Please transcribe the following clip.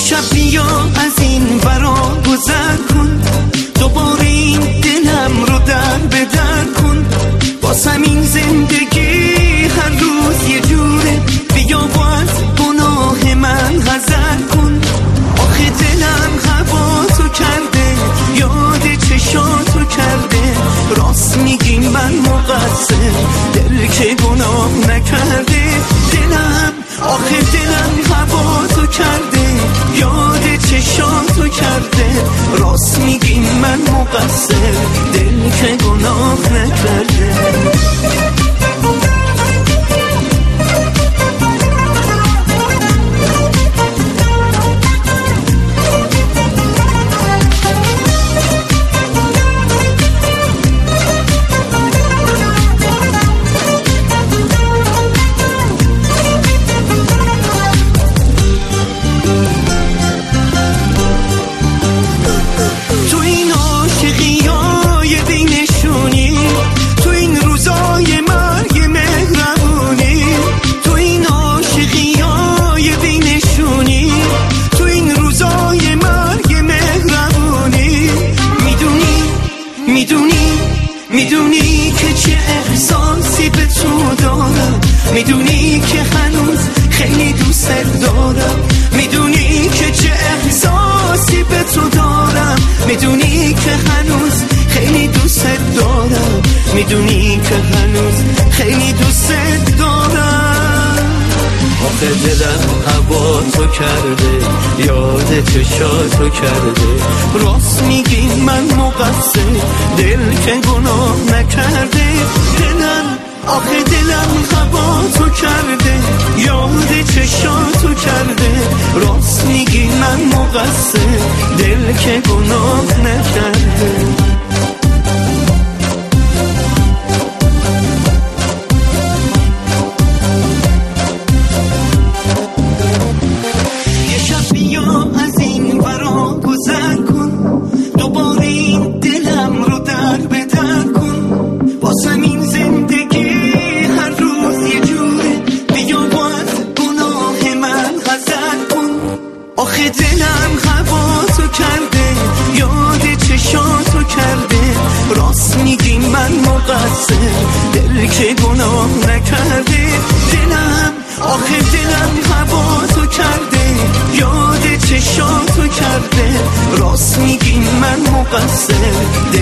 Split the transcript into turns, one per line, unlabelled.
شب بیا از این ورا گذر کن، دوباره این دلم رو در به در کن. واسم این زندگی هر روز یه جوره، بیا و از گناه من حذر کن. آخه دلم هواتو کرده، یاد چشاتو کرده. راست میگی من مقصر، دل که گناه نکرده. دلم آخه دلم هواتو کرده، یاد چشاتو کرده. راست میگی من مقصر، دل که گناه نکرده. میدونی که چه احساسی به تو دارم، میدونی که هنوز خیلی دوست دارم. میدونی که چه احساسی به تو دارم، میدونی که هنوز خیلی دوست دارم. میدونی که هنوز خیلی دوست دارم. آخه دلم هوا تو کرده، یاد چشاتو کرده. راست میگی من مقصر، دل که گناه نکرده. دلم آخه دلم هوا تو کرده، یاد چشاتو کرده. راست میگی من مقصر، دل که گناه نکرده. آخه دلم هواتو کرده، یاد چشاتو کرده. راست میگی من مقصر، دل که گناه نکرده. دلم آخه دلم هواتو کرده، یاد چشاتو کرده. راست میگی من مقصر،